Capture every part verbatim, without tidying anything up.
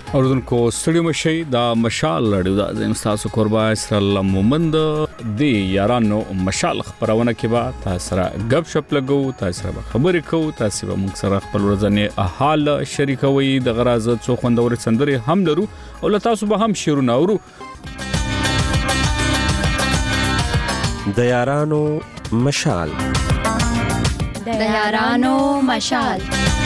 اوردونکو ستړي مشي دا مشال لړیو دا زم تاسو قربا اسرا مومند دی یارانو مشال خبرونه کې با تاسو را غب شپ لګو تاسو را خبرې کو تاسو به موږ سره خپل ورځنی حال شریکوي د غراز څو خوندور سندري هم لرو او تاسو به هم شیرونه اورو د یارانو مشال د یارانو مشال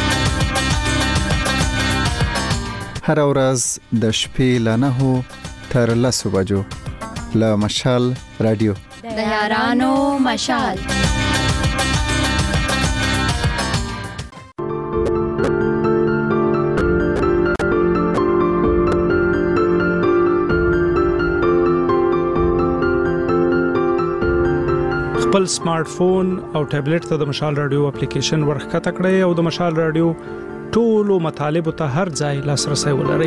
هر ورځ د شپې ل نهو تر لسو بجو له مشال رادیو د یارانو مشال خپل سمارټ فون او ټابلیټ ته د مشال رادیو اپلیکیشن ورخته کړئ او د مشال رادیو ټولو مطالب ته هر ځای لاسرسي ولرئ.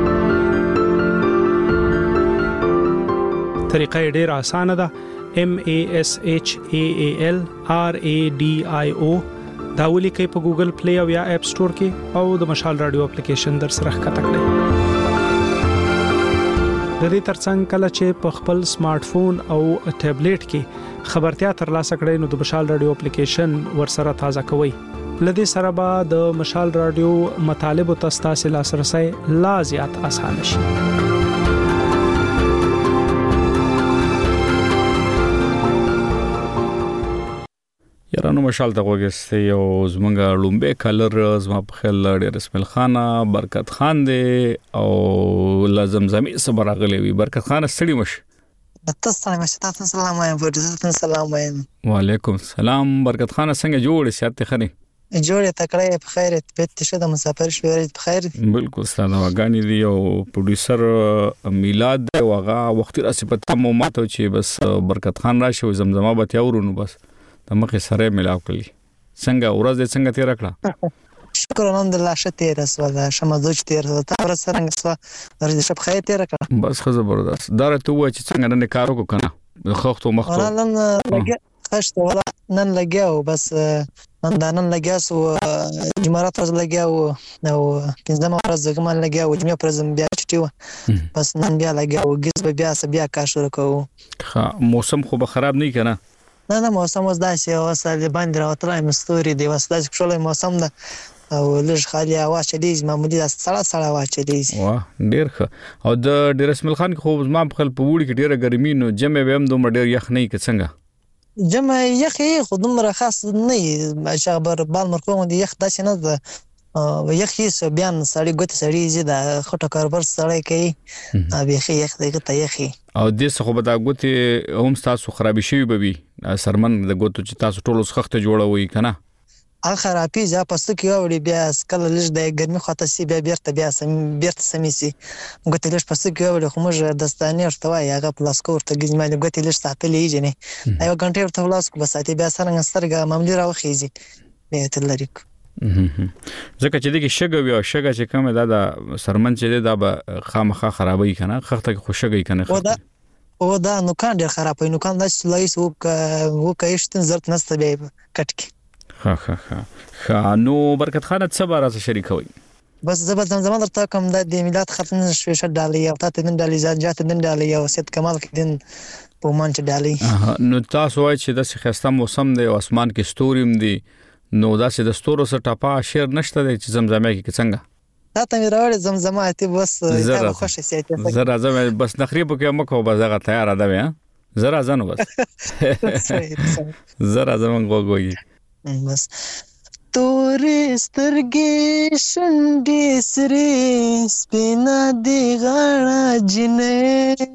طریقه ډیره اسانه ده. M A S H A A L R A D I O دا ولیکئ په ګوګل پلی او یا اپ سٹور کې او د مشال رادیو اپلیکیشن در سره ښکته کړئ. د دې ترڅنګ کله چې په خپل سمارټ فون او ټابلیټ کې خبرتیا ترلاسه کړئ نو د مشال رادیو اپلیکیشن ورسره تازه کوئ. لدې سره به د مشال رادیو مطالب او تاسو لاسرسي لا زیات آسان شي. یارانو مشال ته وګورئ یو زمونږ لومبه کلر زما په خل ډېر اسماعیل خان برکت خان دی او لازمزمي صبر غلي وي. برکت خان ستړي مش تاسو ته سلام وایم ورته سلام وایم. وعلیکم السلام. برکت خان څنګه جوړ سیاست خري جوړه تکړه په خیر ته شه د مسافر شوې په خیر. بالکل ستاسو واغانی دی او پروډوسر میلاد دی واغه وخت را سپته مو ماته چې بس برکت خان راشي زمزمه به تیورونو بس د مخه سره ملاو کړی. څنګه ورځ څنګه تیر کړه؟ شکر الحمدلله شته رسوله شمه دوج تیر ته ورځ څنګه سوا ورځ شپ خیر تیر کړه. بس خو زبردست دار ته و چې څنګه نن کارو کو کنه د خوختو مخته نن لګي خشته ولا نن لګیاو بس نن دانن لګیاسو جمعرات ورځ لګیاو نو پنځمه ورځ کومه لګیاو جمعه پرځم بیا چټیو بس نن بیا لګیاو ګز بیا بیا کار شروع کوو. ها موسم خو به خراب نه کنه؟ نه نه موسم اوس داسې اوسه باندې راوتلای مستوري دی واسه داسې شولای موسم ده او لږ خالي هوا چلیز معمولی ده سړه سړه هوا چلیز. واه ډیر ښه. او د ډیر اسماعیل خان خو ما په خپل په وړي کې ډیره ګرمي نو جمع به هم دومره ډیر یخ نه کې څنګه؟ جمع یخې خو دومره خاص نه چې خبر بال مرکو دی یخ داسې نه ده یخې بیان سړی ګوت سړی زی د خټه کاربر سړی کوي ابي خې یخ دغه ته یخې او د څه خو به دا ګوت هم تاسو خرابې شي به وي سرمن د ګوت چې تاسو ټولو څخه جوړوي کنه اخر اپی ځا پس کې اوري بیا سکل لږ د ګرمي خاطر سی بیا بیرته بیا سم بیرته سمې سي ګوت لږ پس کې اوري خو موږ دستانه ورتوي هغه پلاس کور ته ګزمال ګوت لږ ساتلې جنې ایو غنټه ورته پلاس کو بس اتي بیا سره سترګه معمولی راوخیزي به تلریک ځکه چې دغه شګه وي او شګه چې کومه دا د سرمن چې دا به خامخا خرابوي کنه خخته خو شګي کنه او دا او دا نو کان ډیر خرابوي نو کان د سلایس او او کایشتن زرت نسته به کټکی. ها ها ها ها نو برکت خان څه بارا شریکوي؟ بس زبر زمزمه درته کوم د میلاد ختم شوي شډ ډالي او تاسو دن ډالي ځات دن ډالي او سید کمال کې دن په مان چې ډالي. نو تاسو وایي چې د خسته موسم دی او اسمان کې ستوریم دی نو دا چې د ستورو سره ټاپا شیر نشته د زمزمه کې څنګه؟ دا ته مې راوړې زمزمه ته بس تا خوشی سيته زرا زما بس نخريب کې مکو بس هغه تیار ده وې زرا زنو بس زرا زما غوګوي بس تورې سترګې شونډې سرې سپینا دی غاړه جنې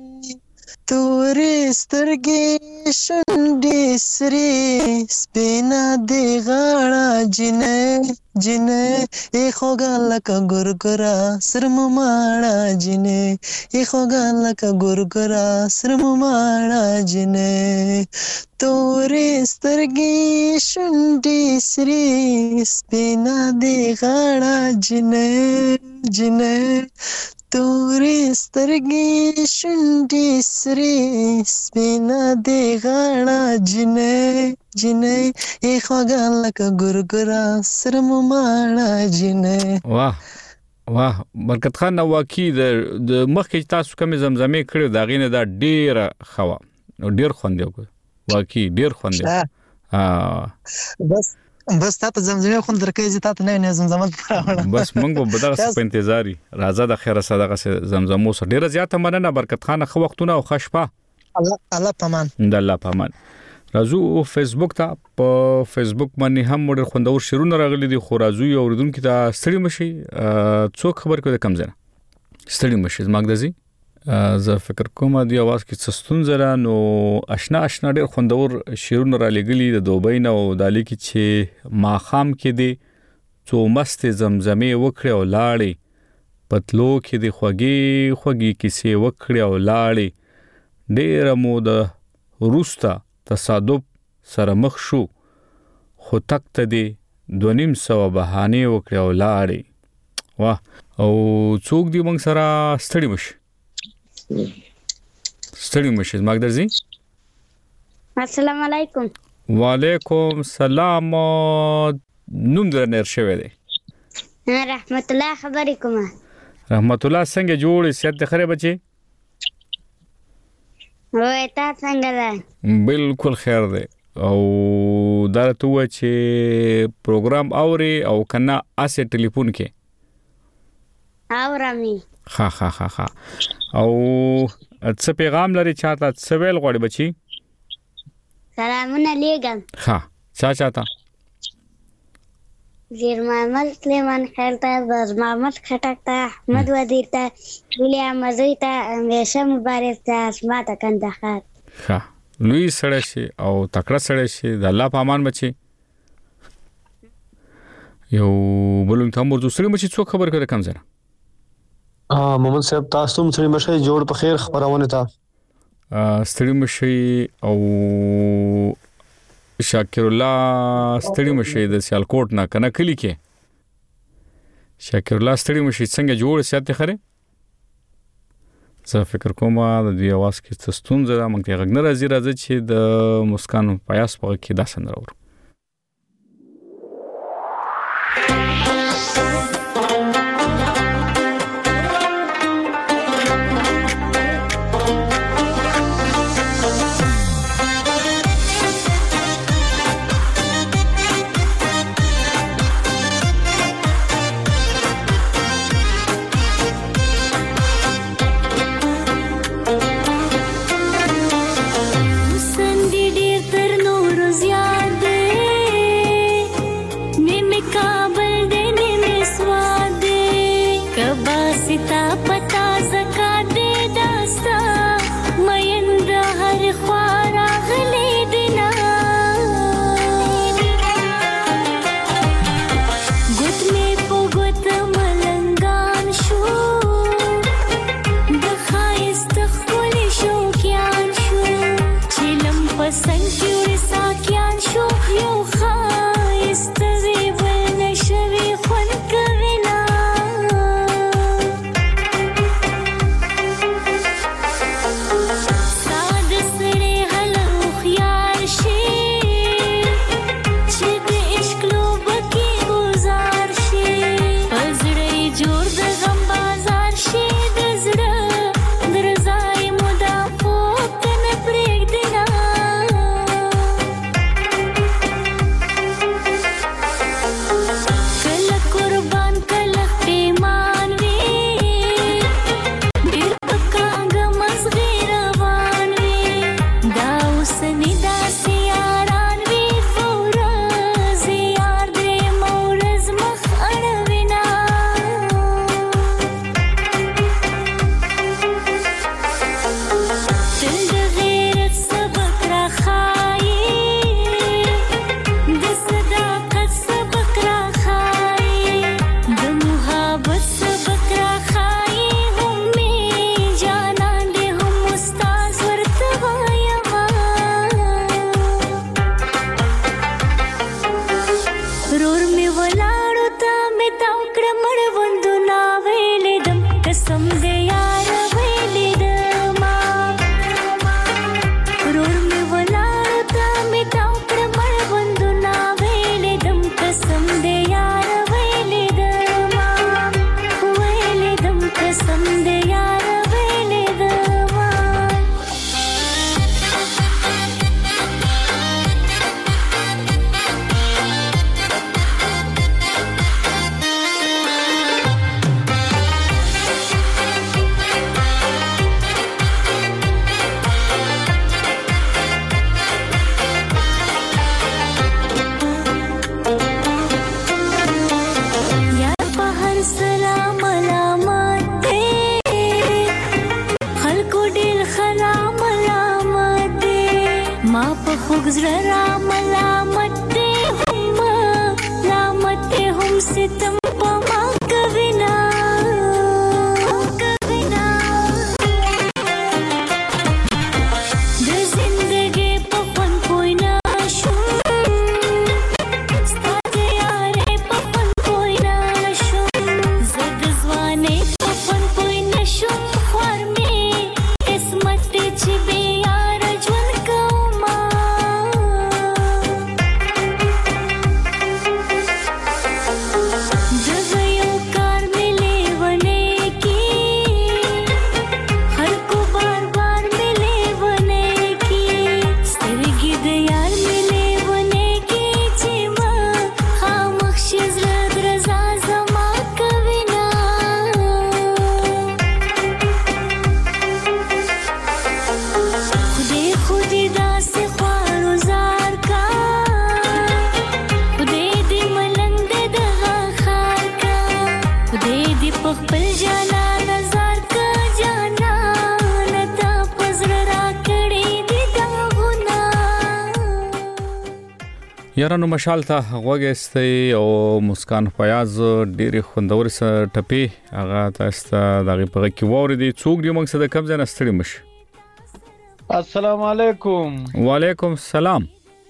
تورې سترګې شونډې سرې سپینا دی غاړه جنې جنې ای خوګا لکه ګورګرا سرم ماړه جنې ای خوګا لکه ګورګرا سرم ماړه جنې تورې سترګې شونډې سرې سپینا دی غاړه جنې جنې تورې سترګې شونډې سرې سپینا دی غاړه جنې جنې ای خوګا لکه ګورګرا سرم ماړه جنې. واه واه برکت خان نو واقعي د مخکې تاسو کوم زمزمه کړو دا غینه دا ډیر خوا او ډیر خوند دی واقعي ډیر خوند دی ها بس بس تاسو زمزمه خو درکې زی تاسو نه نه زمزمه راوړم بس موږ به دغه په انتظاري راځه د خیره صدقه زمزمو سره ډیره زیاته مننه برکت خان خو وختونه او خوشپه الله الله پامان د الله پامان راځو فیسبوک ته په فیسبوک باندې هم ډېر خوندور شیرونه راغلي دي خو راځو یو اوریدونکو ته ستړي مشي څوک خبر کوي کم زنه ستړي مشي زماګ دزي زه فکر کوم دی आवाज کې څستون زره نو آشنا آشنا ډېر خوندور شیرونه را لګلي د دوبۍ نو دالي کې چې ما خام کې دي څو مست زمزمه وکړي او لاړې پتلو کې دي خوږی خوږی کیسې وکړي او لاړې ډېر مو د روستا تصادف سره مخ شو خو تک ته دی دونیم سو بهانه وکړي او لاړې واه او څوک دی موږ سره ستړي مشي ستړي مشي زماګ درځي السلام علیکم وعلیکم سلام نوم در نر شوی دی رحمت الله خبرې کوم رحمت الله څنګه جوړ سیادت خره بچي وای تا څنګه ده بالکل خیر دی او دا ته و چې پروګرام اوري او کنه اسه ټلیفون کې اورامي ها ها ها ها او څه پیغام لري چاته څه ویل غواړي بچي سلامونه لیږم ها چا چاته زیر محمد سلیمان خیل ته باز محمد خټک ته احمد وزیر ته ولیا مزوی ته همیشه مبارک ته اسما ته کندهار ها لوی سړی شي او تکړه سړی شي د الله په امان بچي یو بلون ته مرزو سړی مچي څوک خبر کړه کم زره اه محمد صاحب تاسو هم سړي مشي جوړ په خیر خبرونه تا ستړي مشي او شاکر الله ستړي مشي د سیالکوټ نه کنه کلی کې شاکر الله ستړي مشي څنګه جوړ سیاته خره زه فکر کوم د دې आवाज کې څه ستونزه ده مونږ ته غږ نه راځي راځي چې د مسکان پیاس په کې داسن راوړو قسم دې یار ویلې دما गुजर राम लामत दे हम लामत दे हम सितम पमा कविना कविना दे जिंदगी पपन कोई ना शुम स्ताजे यारे पपन कोई ना शुम जद जवाने पपन कोई ना शुम ख्वार में किस्मत छिबे यार ज्वन कौमा یارانو مشال ته غوګستې او مسکان فیاض ډېری خوندور سره ټپی هغه تاسو دغه په کې ووري دي څوک دی موږ سره کوم ځای نستړي مش السلام علیکم وعلیکم السلام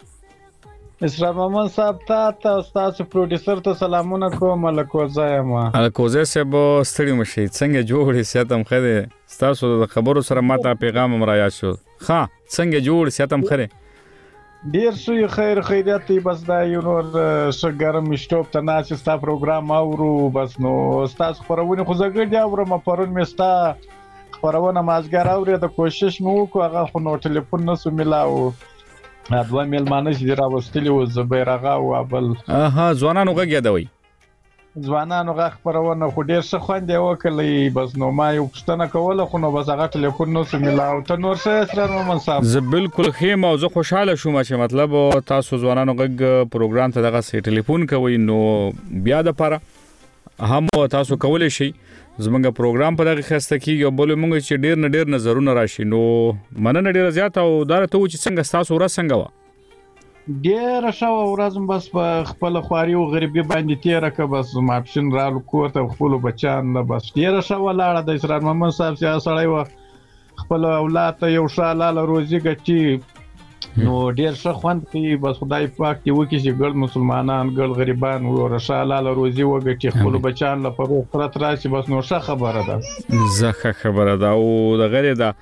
اسرار محمد صاحب ته تاسو پروډوسر ته سلامونه کوم الکوزا ما الکوزا سب ستړي مشي څنګه جوړې ساتم خره تاسو د خبرو سره ماته پیغام مرایا شو ها څنګه جوړ ساتم خره ډیر شو خیر خیریت بس دا یو نور شګرم شټوب ته ناس ستا پروګرام اورو بس نو تاسو خبرونه خو زګر دی اورم پرون مستا خبرونه مازګر اوري د کوشش مو کو هغه خو نو ټلیفون نسو ملاو ادوه میل مانش دی راوستلی و زبیرغه او بل اها ځوانانو غږی دوی ځوانانو غږ خبرونه خو ډیر ښه خوند وکړي بس نو ما یو پښتنه کوله خو نو بس هغه ټلیفون نو سملاو ته نور څه اسرار محمد صاحب زه بالکل خیم او زه خوشاله شوم چې مطلب تاسو ځوانانو غږ پروګرام ته دغه سي ټلیفون کوي نو بیا د پاره هم تاسو کولای شئ زمونږ پروګرام په دغه خسته کې یو بل مونږ چې ډیر نه ډیر نظرونه راشي نو مننه ډیر زیات او دا ته چې څنګه تاسو ورځ څنګه وا ډیر شاو ورځم بس په خپل خواري او غریبي باندې تیر ک بس ماپشن رالو کوته خپل بچان بس ډیر شاو لاړه د اسرار محمد صاحب چې سړی و خپل اولاد ته یو شاله روزي ګټي نو ډیر ښه خوند کوي بس خدای پاک دی وکي چې ګل مسلمانان ګل غریبان ورشاله روزي وګټي خپل بچان لپاره فرت راشي بس نو ښه خبره ده زخه خبره ده او د غری ده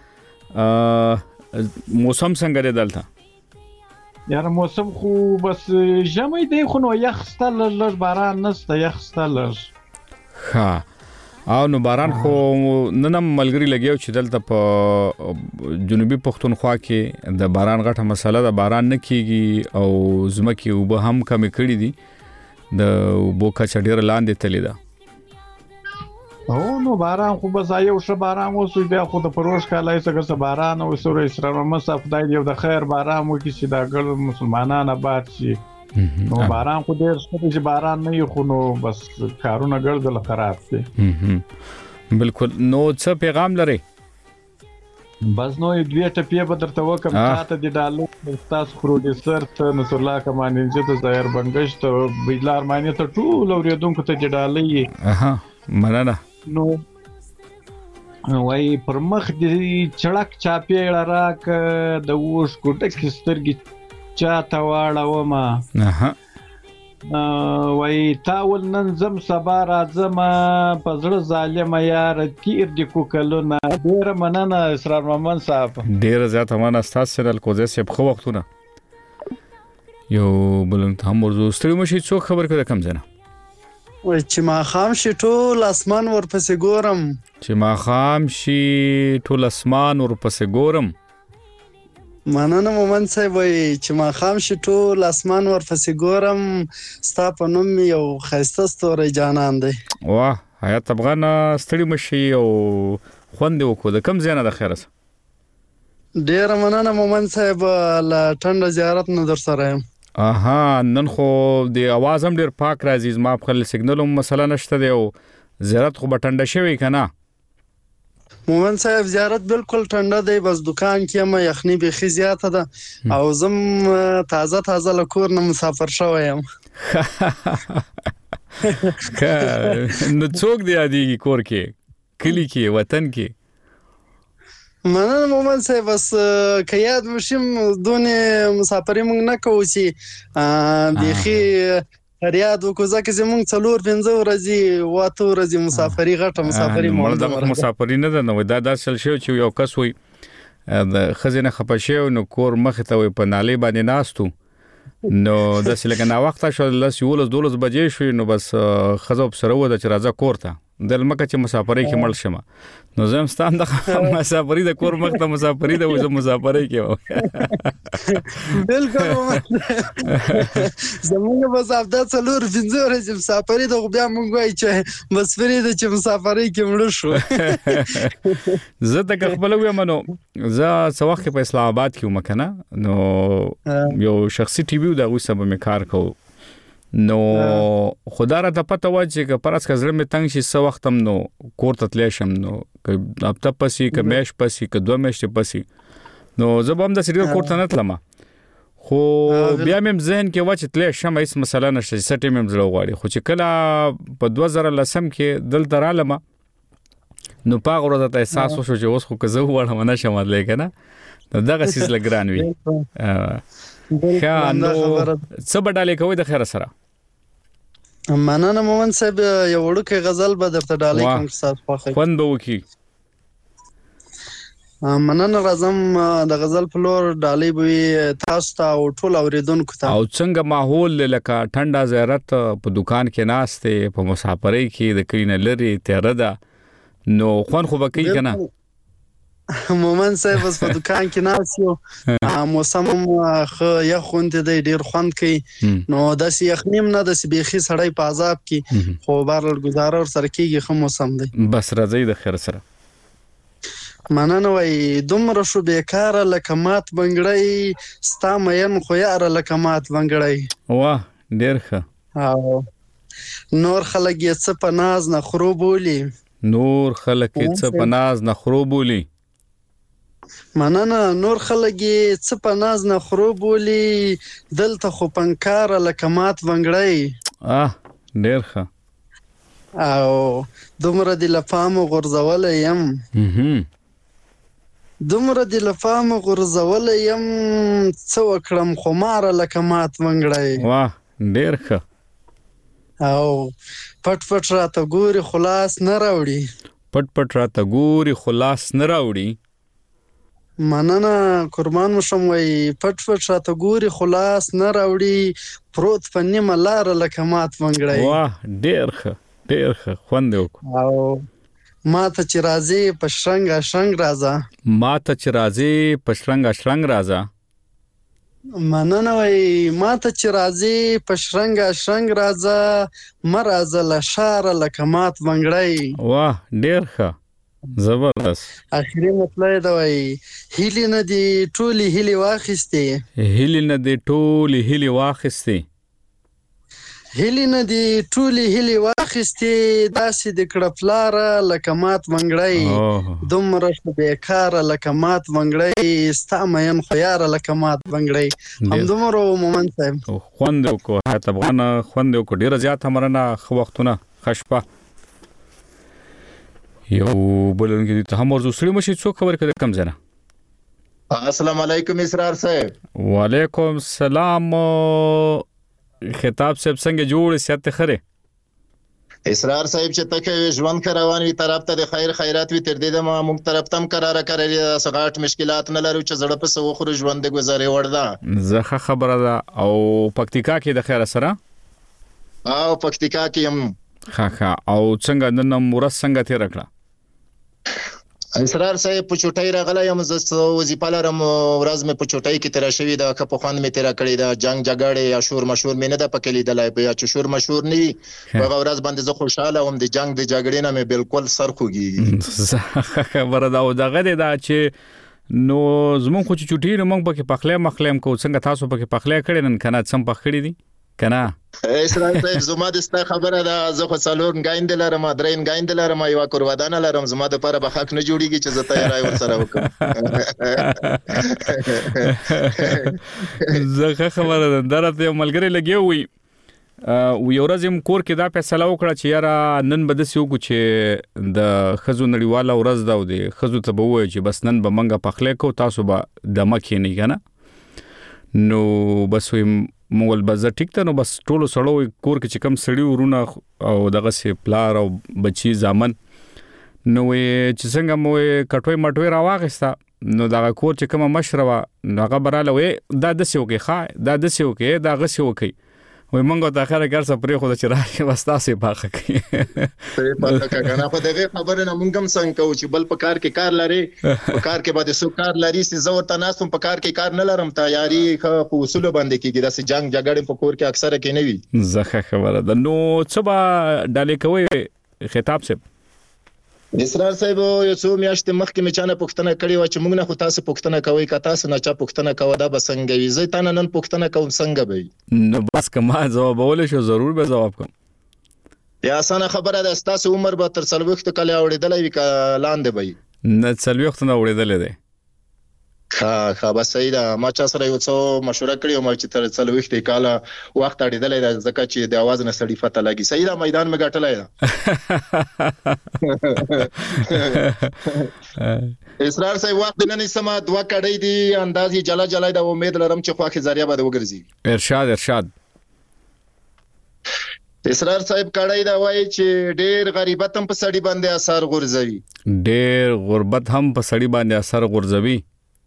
موسم څنګه دی دلته یار موسم خو بس ژمي دی خو نو یخ ستل لږ باران نسته یخ ستل ها او نو باران خو نن ملګری لګیو چې دلته په جنوبي پښتونخوا کې د باران غټه مسله ده باران نه کیږي او زمکه وب هم کم کړی دي د بوکا چډیر لاندې تللی ده او نو باران خو بس یو ش باران اوسو بیا خو د پروش کالای څنګه باران او سورې اسرار محمد صاحب خدای دې د خیر باران وکړي چې دا ګل مسلمانانه آباد شي نو باران خو ډیر څه چې باران نه خو نو بس کارونه ګرځل خراب دي بالکل نو څه پیغام لري بس نو دوی ټپی به درته وکم تاسو د ډالو تاسو پروډوسر ته نصر الله کمانین چې ته ظاهر بنگش ته بجلار معنی ته ټول اوریدونکو ته جډالې اها مننه نو وای پر مخ دې چړک چاپی راک د وښ کوټک سترګي چاته واړه ما اها وای تاول نن زم سبا راځم په زړه ظالم یار تیر دې کو کلونه ډیر مننه اسرار محمد صاحب ډیر زیات مننه تاسو سره کوزه سه په وختونه یو بلنګ هم ورزو ستړي مشي څو خبر کړه کم زنه وای چې ما خام شي ټول اسمان ورپسې ګورم چې ما خام شي ټول اسمان ورپسې ګورم مننه مومن صاحب وای چې ما خام شي ټول اسمان ورپسې ګورم ستا په نوم یو ښایسته ستوری جانان دی واه حیات افغان ستړي مشي او خوند وکړو د کم ځای نه د خیره ډیره مننه مومن صاحب له ټنډه زیارت نه در سره یم اها نن خو د اواز هم ډیر پاک راځي زما په خپل سیګنل هم مسله نشته دی او زیارت خو به ټنډه شوی کنه مومن صاحب زیارت بالکل ټنډه دی بس دکان کې ما یخني بيخي زیاته ده او زم تازه تازه له کور نه مسافر شوی یم نو څوک دی یادېږي کور کې کلی کې وطن کې مننه مومن صاحب بس که یاد مشیم دونه مسافري مونږ نه کوو چې بيخي فریاد وکړو ځکه چې مونږ څلور پنځه ورځې واته ورځې مسافري غټه مسافري مونږ د مسافري نه ده نو دا داسل شو چې یو کس وي د خزینه خپه شو نو کور مخ ته وي په نالي باندې ناستو نو د سلګنا وخت شو لس یولس دولس بجې شو نو بس خزو سره و د چرازه کور ته د لمکه چې مسافرۍ کې مړ شمه نو زم ستام د مسافرۍ د کور مخ ته مسافرۍ د وځم مسافرۍ کې بالکل زموږ بس افدا څلور پنځه ورځې مسافرۍ د بیا مونږ وای چې بس فري د چې مسافرۍ کې مړ شو زه د خپل ویم نو زه څو وخت په اسلام آباد کې ومکنه نو یو شخصي ټي وي دا اوسه به کار کوم نو خدا را ته پته و چې پرس کزړه می تنگ شي سو وخت هم نو کور ته تلې شم نو ک اپتا پسی ک مېش پسی ک دوه مېشت پسی نو زبم د سړي کور ته نه تلم خو بیا مې ذهن کې و چې تلې شم هیڅ مسله نشته سټې مې زړه غواړي خو چې کله په دوه زره لسم کې دل درالم نو پاغ ورته ته احساس وشو چې اوس خو کزه وړم نه شم دلې کنه نو دغه سیس لګران وی خا نو څه بداله کوي د خیر سره مننه مومن صاحب یو وړوکی غزل به درته ډالۍ کوم استاد خوښي خوند به وکي مننه راځم د غزل په لور ډالۍ به تاسو ته او ټول اوریدونکو ته او څنګه ماحول لکه ټنډه زیارت په دکان کې ناشته په مسافرۍ کې د کینه لري تیره ده نو خوان خو بکی کنه مومن صاحب بس په دکان کې ناسیو موسم خو یا خوند دی ډیر خوند کوي نو د سی یخنیم نه د سی بيخي سړی په عذاب کې خو بهر گزاره ور سره کېږي خو موسم دی بس راځي د خیر سره مننه وای دومره شو بیکاره لکه مات بنګړی ستا مېن خو یار لکه مات بنګړی واه ډیر ښه او نور خلک یې څه په ناز نه خروبولي نور خلک یې څه په ناز نه خروبولي مننه نور خلک یې څه په ناز نه خروبولي دلته خو پنکار لکه مات بنګړی اه ډیر ښه او دومره د لفام غرزول يم دومره د لفام غرزول يم څو کړم خمار لکه مات بنګړی واه ډیر ښه او پټ پټ راته ګوري خلاص نه راوړي پټ پټ راته ګوري خلاص نه راوړي مننه قربان مشم وای پټ پټ راته ګوري خلاص نه راوړي پروت په نیمه لار لکه مات بنګړی واه ډیر ښه ډیر ښه خوند وکړو او ماته چې راځي په شرنګ شرنګ راځه ماته چې راځي په شرنګ شرنګ راځه مننه وای ماته چې راځي په شرنګ شرنګ راځه مرزه لشار لکه مات بنګړی واه ډیر ښه زبردست اخري مطلب دا وای هیلی نه دی ټولي هیلی واخستې هیلی نه دی ټولي هیلی واخستې هیلی نه دی ټولي هیلی واخستې داسې د کړپلار لکه مات بنګړی دومره شو بیکار لکه مات بنګړی ستا مېن خو یار لکه مات بنګړی هم دومره مومن صاحب خوند کو هته افغان خوند کو ډیر زیات مرنه خو وختونه خشپه یو بلنګ دي ته هم ورزو سړي مشي څو خبر کړه کم زنه السلام علیکم اسرار صاحب وعلیکم السلام خطاب صاحب څنګه جوړ سیاست خره اسرار صاحب چې تکه ژوند کروان وی طرف ته د خیر خیرات وی تر دې ما موږ طرف تم قرار کړی سغاټ مشکلات نه لرو چې زړه په سو خو ژوند گزارې ورده زخه خبره ده او پکتیکا کې د خیر سره او پکتیکا کې هم ها ها او څنګه نن مرز څنګه تیر کړه؟ اسرار صاحب په چوټۍ راغلی یم، زه وظیفه لرم، ورځ مې په چوټۍ کې تېره شوې ده، که په خوند مې تېره کړې ده، جنګ جګړې یا شور مشور مې نه ده پکې لیدلی، یا چې شور مشور نه وي په هغه ورځ باندې زه خوشحاله وم، د جنګ د جګړې نه مې بالکل سر خوږېږي. خبره ده او دغه دی دا چې نو زمونږ خو چې چوټۍ نو موږ پکې پخلی مخلی هم کوو، څنګه تاسو پکې پخلی کړی نن که نه څه هم پخ کړي دي که نه؟ اسرار صاحب زما د ستا خبره ده، زه خو څلور ګاینده لرم، درې ګاینده لرم، یوه کورودانه لرم، زما دپاره به حق نه جوړېږي چې زه تیاری ورسره وکړم. زه ښه خبره ده، دا راته یو ملګری لګیا وي و یو ورځ یم کور کې دا فیصله وکړه چې یاره نن به داسې وکړو چې د ښځو نړیواله ورځ ده او د ښځو ته به ووایو چې بس نن به موږ پخلی کوو، تاسو به دمه کښېنئ که نه. نو بس ویم مول بزه ټیک ته، نو بس ټولو سړو کور کې چې کم سړي ورونه او دغسې پلار او بچي زامن، نو چې څنګه مو کټوۍ مټوۍ راواخیسته، نو دغه کور چې کومه مشره وه نو هغه به راله وی دا داسې وکړئ، ښه دا داسې وکړئ، دا هغسې وکړئ، وایي موږ ورته اخره کې هر څه پرېښوده چې راشئ بس تاسې یې پاخه کړئ. صحیح پاخه کړه که نه، خو د هغې خبرې نه موږ هم څنګه کوو چې بل په کار کې کار لرې، په کار کې باندې څوک کار لري، چې زه ورته ناست وم په کار کې کار نه لرم، تیاري ښه په اصولو باندې کېږي، داسې جنګ جګړې په کور کې اکثره کې نه وي. زه ښه خبره ده. نو څه به ډالې کوئ خطاب صاحب؟ اسرار صاحب یو څو میاشتې مخکې مې چا نه پوښتنه کړې وه چې موږ نه خو تاسو پوښتنه کوئ، که تاسو نه چا پوښتنه کوه دا به څنګه وي؟ زه تا نه نن پوښتنه کوم څنګه به وي؟ نو بس که ما ځوابولی شو ضرور به ځواب کوم. یا اسانه خبره ده، ستاسو عمر به تر څلوېښتو کاله اوړېدلی وي که لاندې به وي؟ نه څلوېښتو نه اوړېدلی دی. ښه ښه بس صحیح ده. ما چا سره یو څه مشوره کړې وه چې تر څلوېښتې کاله وخت اړېدلی ده، ځکه چې د اواز نه سړي پته لګي. صحیح ده، میدان مې ګټلی ده. اسرار صاحب وخت نه نیسمه، دوه کړۍ دي، انداز یې جلا جلا ده، امید لرم چې خوښې ذریعه به د وګرځي. ارشاد ارشاد. اسرار صاحب کړی دا وایي چې ډېر غریبت هم په سړي باندې اثر غورځوي. ډېر غربت هم په سړي باندې اثر غورځوي.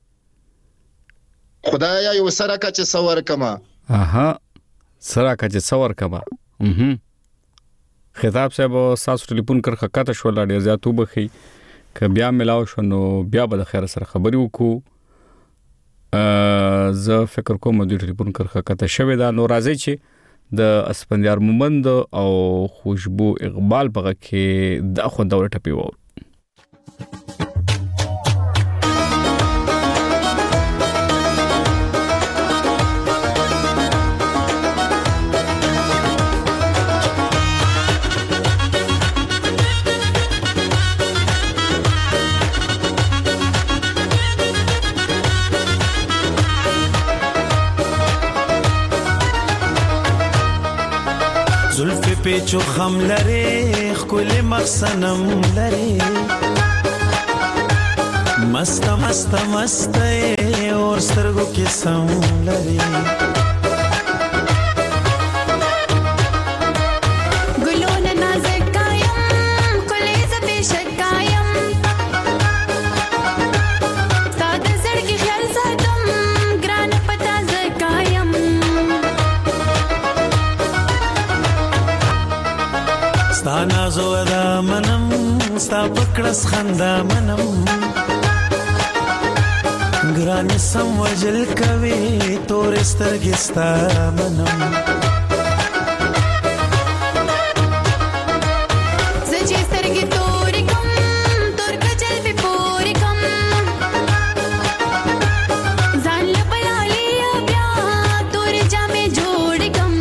خدایا یو سره کا چې څه ورکمه. اها سره کا چې څه ورکمه. خطاب صاحب ستاسو ټلیفون کرښه کته شوله، ډېر زیات وبښئ، که بیا ملاو شو نو بیا به د خیر سره خبرې وکړو. زه فکر کوم دوی ټلیفون کرښه کته شوې ده. نو راځئ چې د اسفندیار مومند او خوشبو اقبال په غږ کې دا خوندوره ټپې واورو. زلفی پیچو خم لري خکل مخسنم لري مست مست مست اور سترګو کې سم لري ګلونه نازک کایم کله ز بشکایم ساده زړګي خیال ساتم ګران پتا ز کایم ستانا زودا منم ستا پکړس خندا منم ګران سم وجل کوي تور سترګې ستا منم زجې سترګې تور کوم تور کجل به پور کوم ځان له پیالي بیا تور جامې جوړ کوم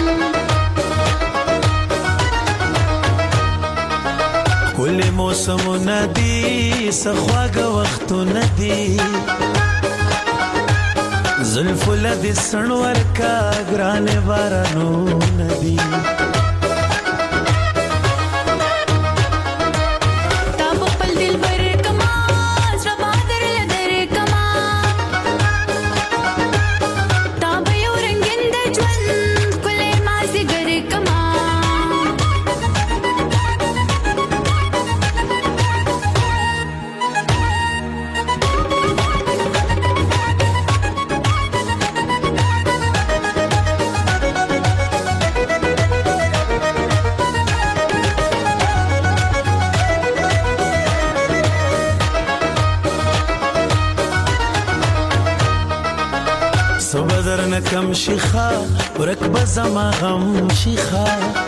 کل موسم ندی سخواګ وخت ندی زلف لدی سنور کا گران بارانو ندی تاب پل دل بر کما زړه بادر لدر کما تاب یو رنگین د ژوند کله مازی ګر کما نه کم شيخه ورکب زما غم شيخه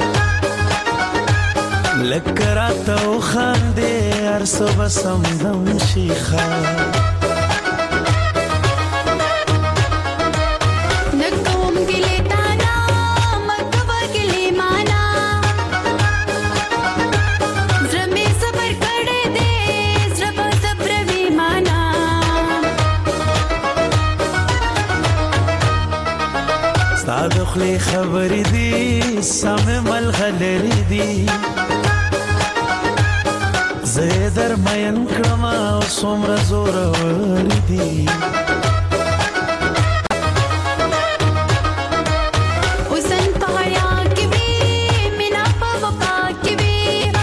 لکراته خاندې ارسو بسم دم شيخه دخلي خبرې دي سم ملغلرې دي زه در مین کړم او څومره زور ور دي وسن پایا کې وی مینا په وفا کې وی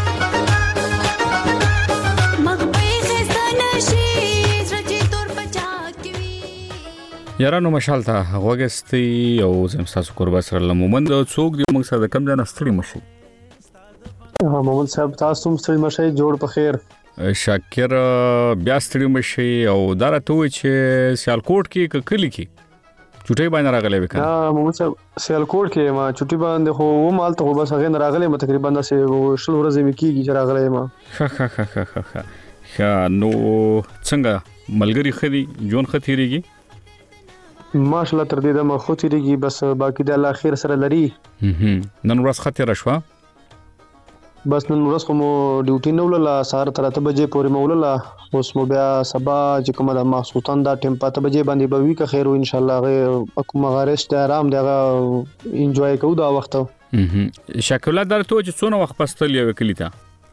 مغبي خسن شي رچې تور بچا کې وی یارانو مشال ته غوګستی او زم تاسو قربا سره لمومند څوک دی موږ سره کم ځای نستړي مشي محمد صاحب تاسو هم ستړي مشي جوړ په خیر شاکر بیا ستړي مشي او دا راته وي چې سیالکوټ کې ککلی کې چټي باندې راغلې وکړه ها محمد صاحب سیالکوټ کې ما چټي باندې خو و مال ته بس هغه راغلې ما تقریبا دا سه شل ورځې مکیږي چې راغلې ما ها ها ها ها ها نو څنګه ملګری خدي جون خطيريږي ماشاءالله تر دې د مخ تیریږي بس باقی د الله خیر سره لري نن ورځ خطر شو بس نن ورځ کوم ډیوټي نو ولا سار تر ته بجې پورې مولا اوس مو بیا سبا چې کومه د مخصوصن دا ټیم پاته بجې باندې به وی که خیر ان شاء الله کوم غارش ته آرام دغه انجوای کوو دا وخت شکل درته چې څونه وخت پستل یو کلیتا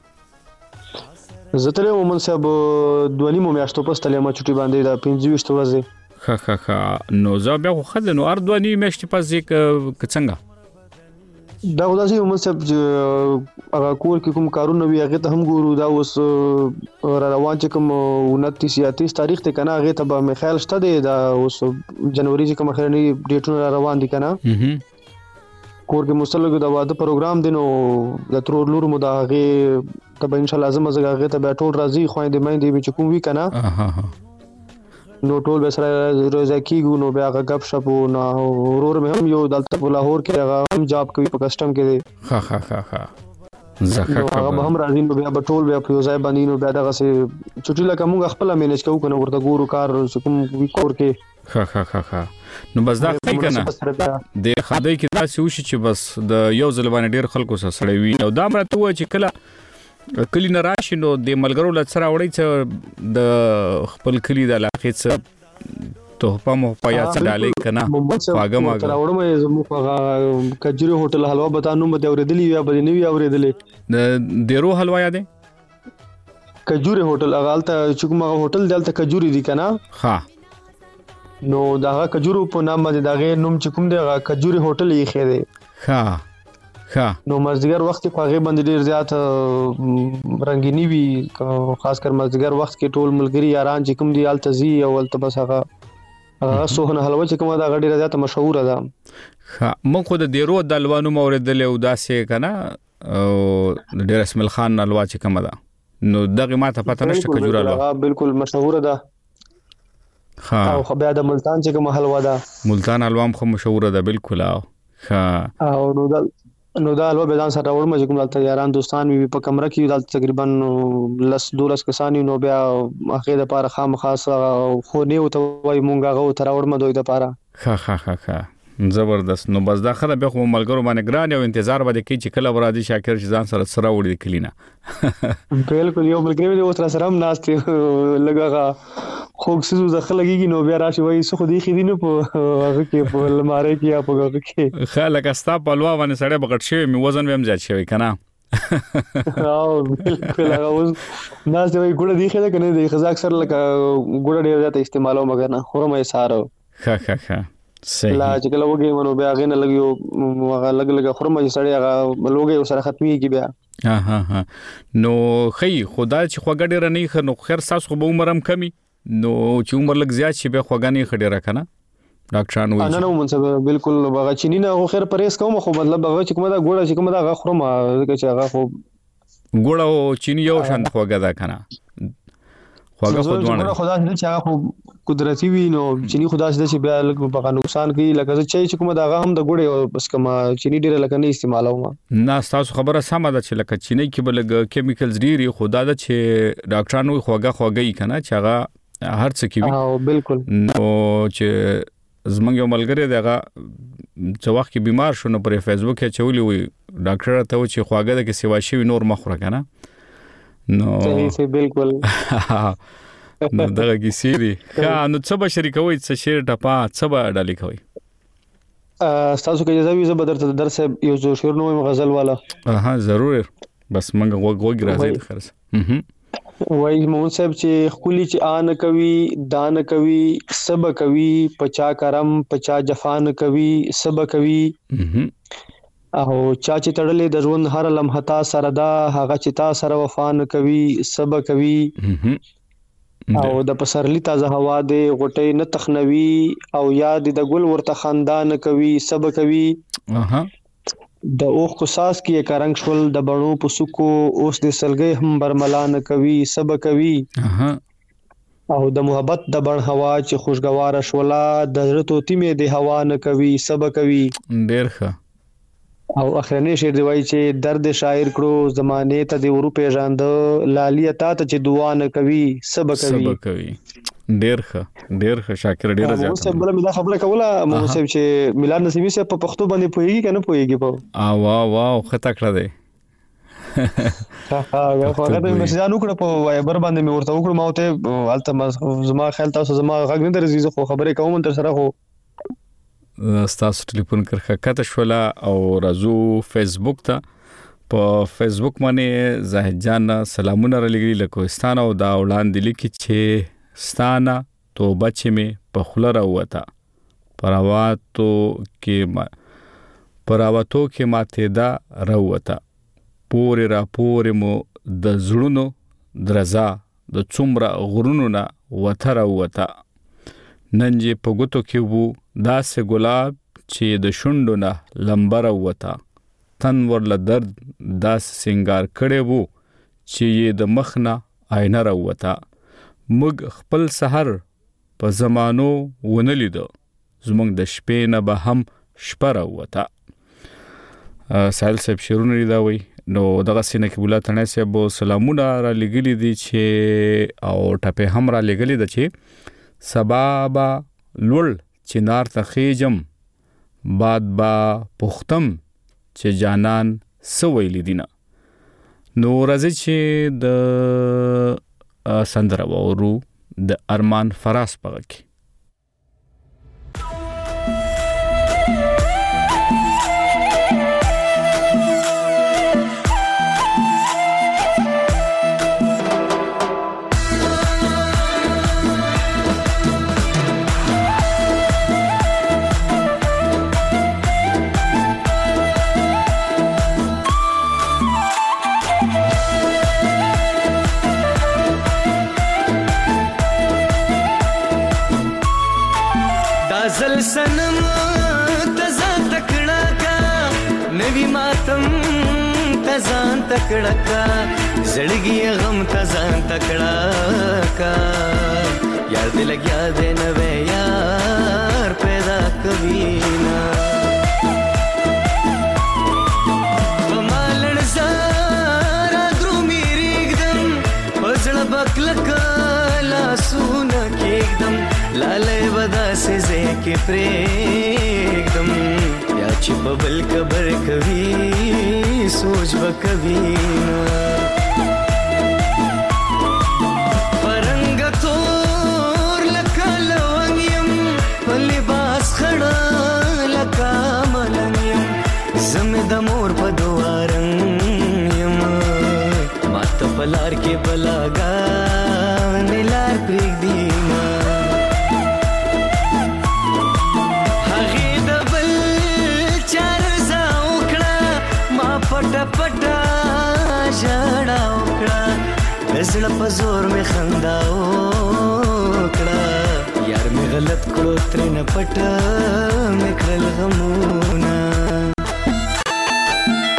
زه تل مومن صاحب دوانی مو میاشتو پستل ما چټي باندې دا پنځه ورځې خا خا خا نو زه بیا خو خد نو اردوانی مشت پځ ک څنګه دا وداسي هم سب هغه کور کې کوم کارونه وی هغه ته هم ګورو دا اوس روان چې کوم انتیس یا تیس تاریخ ته کنه هغه ته به مخال شته دی دا اوس جنوري چې کوم خرنی ډیټونه روان دي کنه کور کې مستلګ دا واده پروګرام دینو د ترور لور مو دا هغه ته ان شاء الله زما زګه هغه ته به ټول راضي خويندې مې دي چې کوم وی کنه نو ټول به سره روزه کیږي نو بیا غب شپ نو ورور مې هم یو دلته په لاهور کې هغه هم جاب کوي په کسٹم کې دی ها ها ها ها زکه هغه هم راځي نو بیا په ټول بیا په ځای باندې نو بیا دغه سي چټي لکه موږ خپل مینج کوو کنه ورته ګورو کار کوم وی کور کې ها ها ها ها نو بس دا څه کنه د خدای کې دا څه وشي چې بس د یو ځل باندې ډیر خلکو سره سړی وي او دا مرته و چې کله کلی نه راشي نو د ملګرو له سره وړي چې د خپل کلی د علاقې څخه توپا مو پیا څه ډالې کنه پاګه ما راوړم زمو هغه کجوري هوټل حلوا بتانو مته اوریدلی یا بل نه وی اوریدلی د ډیرو حلوا یادې کجوري هوټل هغه الته چې کوم هوټل دلته کجوري دي کنه ها نو دا کجورو په نام باندې دا غیر نوم چې کوم دی هغه کجوري هوټل یې خېده ها ها نو مازدیګر وخت په هغه باندې ډیر زیات رنگینی وی خاص کر مازدیګر وخت کې ټول ملګری یاران چې کوم دی التزی او التبس هغه هغه سوهنه حلوا چې کومه دا غډیره زیاته مشهور ده ها مونږ خو د ډیرو دلوانو موردل او داسې کنه او ډیر اسمل خان حلوا چې کومه ده نو دغه ماته پته نشته کجوره حلوا بالکل مشهور ده ها او خو بیا د ملتان چې کومه حلوا ده ملتان حلوا هم مشهور ده بالکل او ها او نو دا نو دا حلوا به ځان سره وړم چې کوم دلته یاران دوستان وي په کمره کې دلته تقریبا لس دولس کسان نو بیا اخر د پاره خام خاص خو نه وته وای مونږ هغه تر وړم دوی د پاره ها ها ها ها زبردست نو بس دا خله به خو ملګرو باندې ګران او انتظار باندې کی چې کله ورادي شاکر چې ځان سره سره وړي کلینا بالکل یو ملګری دی اوس سره هم ناشته لګا خوږ سيزو ځخه لګيږي نو بیا راشي وای سخه دی خې دینو په هغه کې په لماره کې یا په هغه کې خلک استا په لوا باندې سړی بغټ شوی می وزن ویم زیات شوی کنه او بالکل هغه اوس ناز دی ګوړه دی خې کنه دی خزاک سره لکه ګوړه ډیر زیات استعمالو مګر نه خورم یې سارو ها ها ها صحیح لا چې کله وګي منو بیا غنه لګیو هغه لګ لګ خورم یې سړی هغه لوګي سره ختميږي بیا ها ها ها نو خی خدای چې خوګه ډیر نه خنو خیر تاسو خو به عمرم کمی نو چې عمر لګ زیات شي به خوګانی خډیره کنه ډاکټرانو وایي نه نه منصب بالکل بغا چینی نه خو خیر پرېس کوم خو مطلب هغه چې کومه دا ګوړه چې کومه دا هغه خرم چې هغه خو ګوړه او چینی یو شان خوګه دا کنه خوګه خو دوانه خدا دې چې هغه قدرتي وي نو چینی خدا سره چې بیا لکه په نقصان کوي لکه چې چې کوم داغه هم د ګوړې بس کما چینی ډیره لکه نه استعمالوم. نه تاسو خبره سمه ده چې لکه چینی کې بلګ کیمیکلز ډیری خدا ده چې ډاکټرانو خوګه خوګي کنه چې هغه هر څه کوي. او بالکل نو چې زمونږ یو ملګری دغه چې وخت کې بیمار شو نو پر فیسبوک کې چولې وي ډاکټر ته و چې خواګه د کې سیوا شي نور مخوره کنه. نو صحیح صحیح بالکل نو دغه کې سيري ها نو څه به شریکوي څه شیر ټپا څه به ډالې کوي. تاسو کې اجازه وي زه به درته درس یو زو شعر نو غزل والا. ها ضرور بس منګه وګ راځي خرڅ. وای مون صاحب چې خولي چې آن کوي دان کوي سب کوي پچا کرم پچا جفان کوي سب کوي او چا چې تړلې د ژوند هر لمحه تا سره دا هغه چې تا سره وفان کوي سب کوي او د پسرلی تازه هوا دی غټي نه تخنوي او یاد د ګل ورته خاندان کوي سب کوي. اها د اوخ کو ساس کې کرنګ شول د بڼو پسکو اوس د سلګي هم برملان کوي سب کوي. اها او د محبت د بڼ هوا چې خوشگوار شولا د زړه تیمه د هوا نه کوي سب کوي. ډیر ښه. او اخرنی شعر دی وای چې درد شاعر کړو زمانه ته د ورو پیژاند لالی تا ته چې دعا نه کوي سب کوي. سب کوي. ډیر ښه ډیر ښه شاکر ډیر زیات. مو سب بل مې دا خبره کوله مو سب چې میلاد نصیبی سه په پښتو باندې پويږي کنه پويږي په ا واو واو خطا کړه دی. ها هغه هغه د مسجد نو کړه په وایبر باندې مې ورته وکړم او ته الته زما خیال تاسو زما غږ نه درځي خو خبره کوم تر سره خو تاسو ټلیفون کرخه کته شولا او رازو فیسبوک ته په فیسبوک باندې زاهد جان سلامونه را لګی لکوستان او دا وړاندې لیکي چې ستانا توبه چې مې په خوله راوته پراواتو کې ما پراواتو کې ماته دا راوته پورې را پورې مو د زړونو درزا د څومره غرونو نه وته راوته نن چې په ګوتو کې وو داسې ګلاب چې د شونډو نه لمبه راوته تن ورله درد داسې سنگار کړی وو چې یې د مخ نه آینه راوته مګ خپل سحر په زمانو ونلیدو زمونږ د شپې نه به هم شپه راوته. سایل صاحب شیرونه دا وی نو دغه سینه کې بولا تنه صاحب سلامونه را لګلی دي چې او ټپه هم را لګلی دي چې سبابا لول چنار ته خېجم باد با پختم چې جانان سوي لیدینه نو راځي چې د سندره وورو د ارمان فراس پغه کې زل سنم تزان تکڑا کا نوی ماتم تزان تکڑا کا زړګي غم تزان تکڑا کا یار دل لګیا دې نوې یار پیدا کوي نا ومالن زارا درو میری एकदम پزړ بکلک لا سون کې एकदम لاله ودا سے زه کې پرېږدم یا چې په بل قبر کوي سوچ وکوي پرنګ تور لکه لونګ یم په لباس خړه لکه ملنګ یم زمه د مور په دوارنګ یم ماته په لار کې بلاګا نه لار پرېږدي پټا پټا ژړا وکړه زړه په زور می خندا وکړه یار می غلط کړو تر نه پټا می کړل غمونه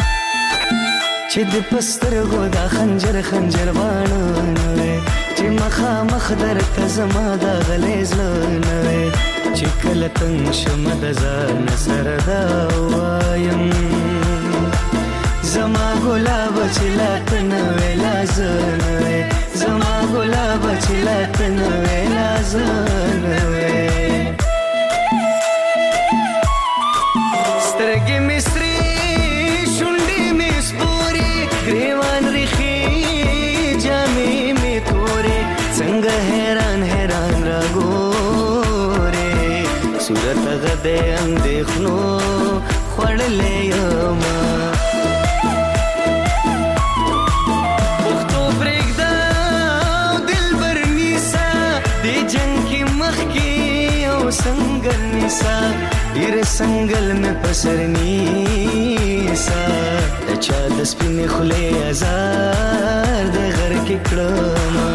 چې د پستر غو دا خنجر خنجر وانه چې ما مخامخ درته زما د غلې زړه نه وې چې کله تنګ شم د ځان سره دا وایم زما ګلاب چې لا ته نه وې لا زه نه وې زما ګلاب چې لا ته نه وې لا زه نه وې سترګې مې سرې شونډې مې سپورې ګریوان ریښې جامې مې تورې څنګه حیران حیران راګورې صورت غدې اندېښنو خوړلې یما پښتو پرېږده دلبر نیسه دې جنګ کې مخکې او سنګر نیسه ډېر سنګل مې په سر نیسه د چا د سپینې خولې ازار د غر کې کړمه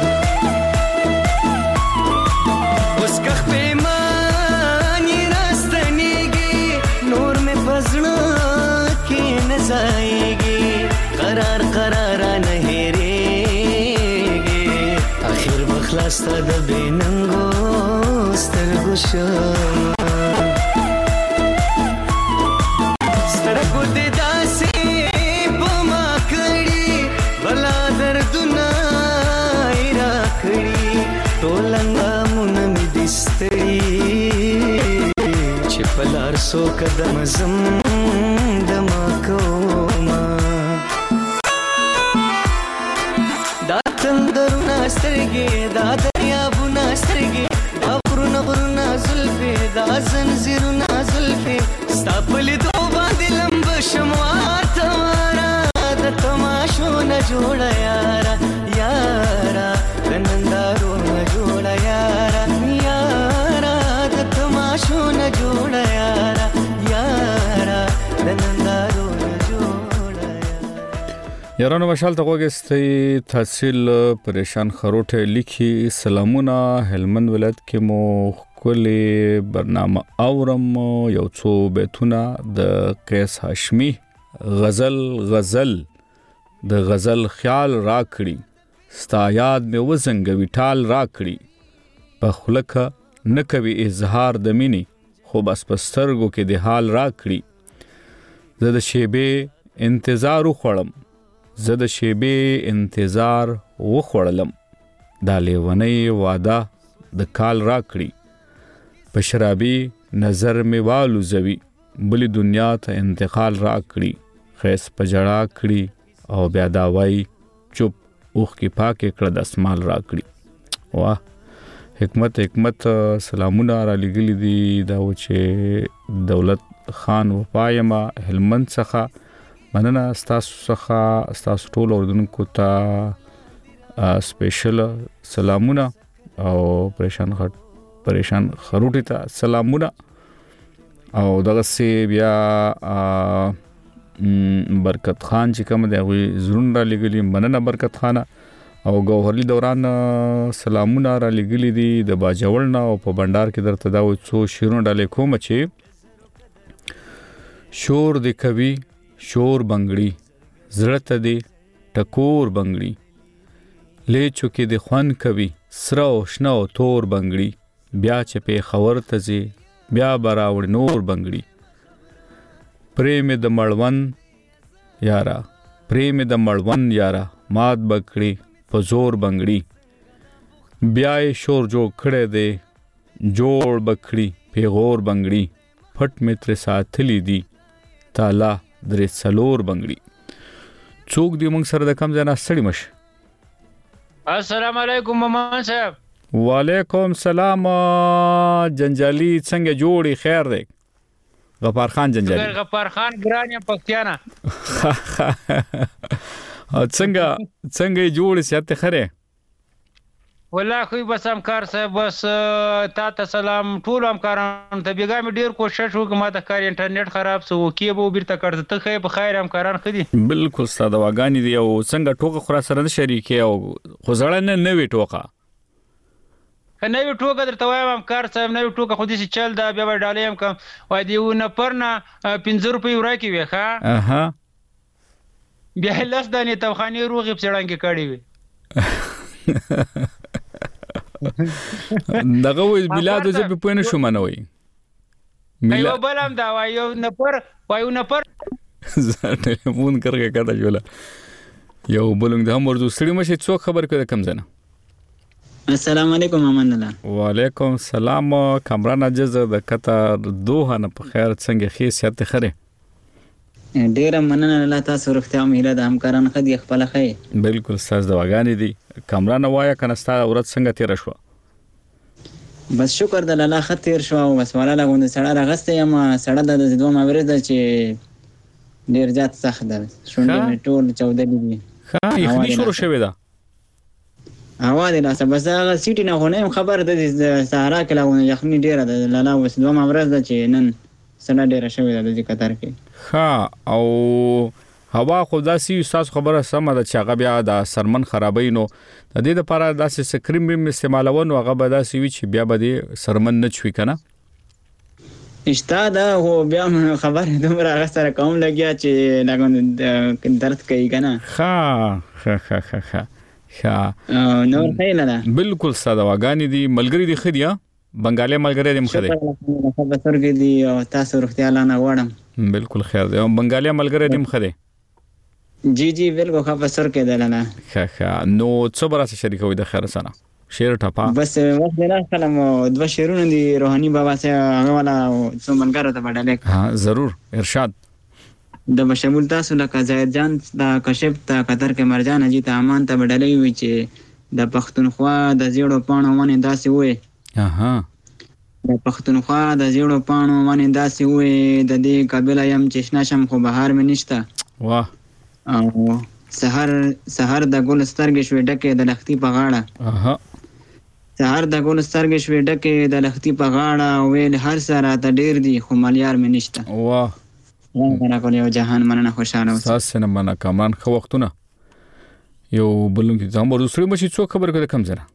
اوس که خپېمان یې راستنېږي نور مې په زړه کې نه ځایږي قرار قرار رانه هېرېږي اخر به خلاص ستا د بې ننګو سترګو شمه سترګو دې داسې په ما کړي بلا دردونه یې راکړي ټول انګامونه مې دې ستړي چې په لار څو قدمه ځم دمه کومه دا تندرونه سترګې دا دریابونه سترګې دا غرونه غرونه زلفې دا زنځیرونه زلفې ستا په لیدو باندې لمبه شم واته واره د تماشو نه جوړه یاره یاره د نندارو نه جوړه یاره یاره د تماشو نه جوړه یاره یاره د نندارو نه جوړه یارانو مشال ته وګستئ تحصیل پریشان خروټه لیکي سلامونه هلمند ولایت کې مو کلی برنامه اورم یو څو بیتونه د قیس هاشمی غزل غزل د غزل خیال راکړي ستا یاد مې وزنګوي ټال راکړي په خلکه نه کوي اظهار د مینې خو بس په سترګو کې د حال راکړي زه د شیبې انتظار وخوړم زه د شیبې انتظار وخوړلم دا لیونۍ واده د کال راکړي په شرابي نظر مې والوزوي بلې دنیا ته انتقال راکړي خیس په جړا کړي او بیا دا وایي چوپ اوښکې پاکې کړه دستمال راکړي واه حکمت حکمت سلامونه رالیږلي دي دا و چې دولت خان وپایمه هلمند څخه مننه ستاسو څخه ستاسو ټول اوریدونکو ته سپیشل سلامونه او پریشان خټ پریشان خروټی ته سلامونه او دغه سی بیا برکت خان چې کوم دی غوي زرون را لګلی مننه برکت خان او گوهرلی دوران سلامونه را لګلی دي د باجوړنا او په بندر کې درته دا و څو شیرونه ډالې کوم چې شور د کوي شور بنگړي زړه ته دی ټکور بنگړي لیچو کې د خوان کوي سره او شنه او تور بنگړي بیا چې په خبر ته زی بیا براوړ نور بنگړي پریم د مړون یارا پریم د مړون یارا مات بکړي په زور بنگړي بیا شور جو کړه دے جوړ بکړي پیغور بنگړي پټ متر ساتلی دي تعالی درې څلور بنگړي څوک دی موږ سره د کم ځای نه ستړي مش السلام علیکم مامان صاحب وعلیکم سلام جنجالی څنګه جوړی خیر دی غفار خان جنجالی غفار خان ګرانیا پښتیانا څنګه څنګه جوړی سیاته خره والله خو بس همکار صاحب بس تا ته سلام ټول همکاران ته بیګا مې ډیر کوشش وکم ما ته کار انټرنیټ خراب سو کې به بیرته کړ ته خې په خیر همکاران خدي بالکل ستاسو واغانی دی او څنګه ټوکه خورا سره شریکي او خزړه نه نوې ټوکه کنه یو ټوکه درته وایم همکار صاحب نه یو ټوکه خو دې چل دا بیا ډالې هم کوم وای دی نه پرنا پنځه روپۍ ورکې وې ښا اها بیا لاس دانې توخانی روغې په چړنګ کې کړې وې دغه وې میلاد زه په پوینه شو منوي یو بلم دا وایو نفر وایو نفر زه ټلیفون کرګه کړه جوړه یو بلنګ د هم ورته سړی مشه څوک خبر کړه کم زنه السلام علیکم امان الله وعلیکم السلام کامران عجز د قطر دوه نه په خیر څنګه خې سیاست خره ډیر مننه الله تاسو روغتیا مهله د همکارانو خدي خپل خې بالکل ساز د واغانې دي کامران وایا کنه ستا اورت څنګه تیر شو بس شکر د الله خطر شو بس ولا لګوند سړی راغسته یم سړی د دوه ماورې د چې ډیر ځات سخت ده شونډې مې ټول چودلې دي ها یخني شروع شوه ده هوا دې لاسه بس هغه سیټي نه غونې خبر د سهارا کې لاونه یخني ډیره ده لاله وس دوه مامرز ده چې نن سنه ډیره شوې ده د قطر کې ها او هوا خو داسي ساس خبره سم ده چې هغه بیا د سرمن خرابې نو د دې لپاره داسې سکریم به استعمالونه هغه به داسي وي چې بیا به دې سرمن نه چوي کنه اشتا دا هو بیا خبر دومره هغه سره کوم لګیا چې لګون درد کوي کنه ها ها ها ها ها نور خیل نه بالکل ساده واغانی دي ملګری دي خدیا بنگالي ملګری دي مخدي په سرګي دي او تاسو روغتیا لانه وړم بالکل خیر دی بنگالي ملګری دي مخدي جی جی بالکل خو سر کې دلنه ښه ښه نو څو براسه شریکوي د خیر سره شیر ټپا بس وخت نه کلم دوه شیرونه دي روحاني بابا سره هغه والا څو منګارو ته بدلې ها ضرور ارشاد د بشمول تاسو لکه زاید جان د کشف ته قطر کې مرجان اجي ته امان ته بدلې وي چې د پښتونخوا د زیړو پانو باندې داسې وې اها د پښتونخوا د زیړو پانو باندې داسې وې د دې قبيله يم چې شنه شم خو بهار مې نشته واه او سحر سحر د ګل سترګې شوې ډکه د لختي په غاړه اها سحر د ګل سترګې شوې ډکه د لختي په غاړه ویل هر سره ته ډیر دی خو مليار مې نشته واه راغله کول یو جهان مننه خوشاله اوسه تاسو نه مننه کامران خو وختونه یو بلونګ ځم ورسره مشي څو خبر کړه کم زنه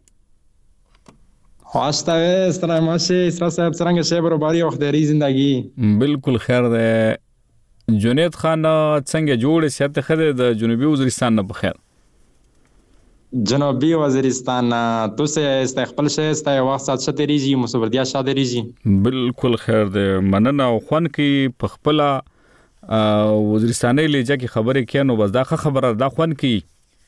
خواسته سلام ماشي اسرا صاحب څنګه شی برابرۍ وخت دی زندگی بالکل خیر ده جنید خان څنګه جوړ سیاست خره د جنوبي وزیرستان نه بخیر جنوبي وزیرستان تو سه استقبال شه است وخت سات شته ریږي مصبردیا شاده ریږي بالکل خیر ده مننه خون کې پخپلا وزیرستاني لهجه کې خبرې کینو بس دا خبره دا خون کې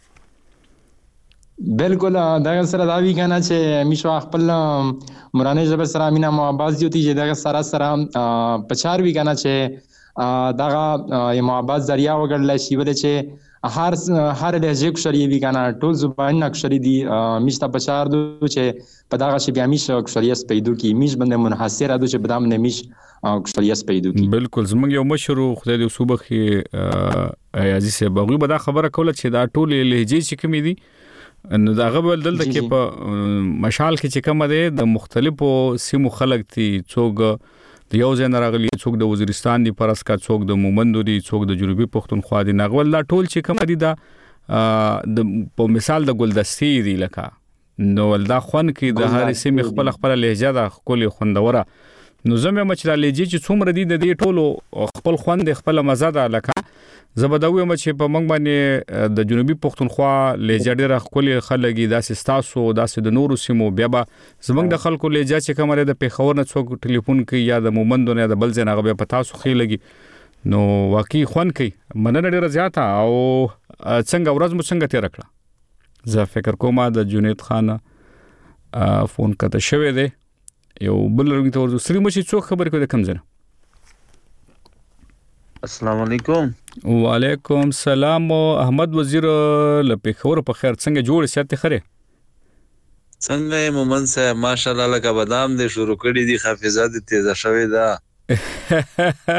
بالکل دا سره دا وی کنه چې میشو خپل مرانه جبر سره مینا محبت دیوتی چې دا سره سره پچار وی کنه چې دا یو محبت ذریعہ وګړل شي ول چې هر هر لهجه کشری وی کنه ټول زبان نقشری دی میشته پچار دو چې په داغه شی بیا میش کشریس پیدا کی میش باندې منحصر ادو چې بدام نه میش کشریس پیدا کی بالکل زمونږ یو مشرو خدای دې صوبه کې عزیز سے بغوی به دا خبره کوله چې دا ټول لهجه چې کوم دي نو دا غبل دلته کې په مشال کې چې کوم ده د مختلفو سیمو خلک دي څوک د یو ځای راغلي څوک د وزیرستان دی پرسکا څوک د مومندو دی څوک د جنوبي پښتونخوا دی نغول لا ټول چې کوم دي دا د په مثال د ګلدستي دی لکه نو ولدا خون کې د هر سیمه خپل خپل لهجه د خپل خوندوره نو زموږ مچ د لهجه چې څومره دي د دې ټولو خپل خوند خپل مزه ده لکه زبدوي مچ په منګ باندې د جنوبي پښتونخوا لهجه ډیره خپل خلګي داسې ستاسو داسې د نورو سیمو بیا به زمنګ د خلکو لهجه چې کومه د پیښور نه څوک ټلیفون کوي یا د مومندو نه د بل ځای نه بیا په تاسو خې لګي نو واقعي خون کوي مننه ډیره زیاته او څنګه ورځ مو څنګه تیر کړه زه فکر کوم د جنید خان فون کته شوی دی یو بل رنګ ته ورته سری مشي څوک خبر کوي د کم ځنه السلام علیکم وعلیکم السلام احمد وزیر لپیخور په خیر څنګه جوړ سیاست خره څنګه مومن صاحب ماشاءالله لکه بادام دې شروع کړی دي حافظه دې تیزه شوې ده